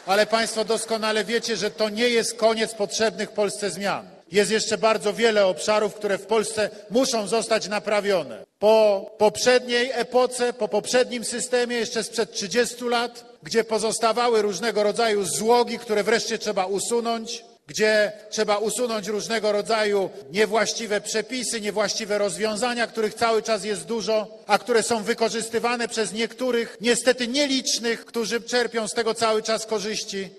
Ale Państwo doskonale wiecie, że to nie jest koniec potrzebnych Polsce zmian. Jest jeszcze bardzo wiele obszarów, które w Polsce muszą zostać naprawione. Po poprzedniej epoce, po poprzednim systemie, jeszcze sprzed 30 lat, gdzie pozostawały różnego rodzaju złogi, które wreszcie trzeba usunąć, gdzie trzeba usunąć różnego rodzaju niewłaściwe przepisy, niewłaściwe rozwiązania, których cały czas jest dużo, a które są wykorzystywane przez niektórych, niestety nielicznych, którzy czerpią z tego cały czas korzyści.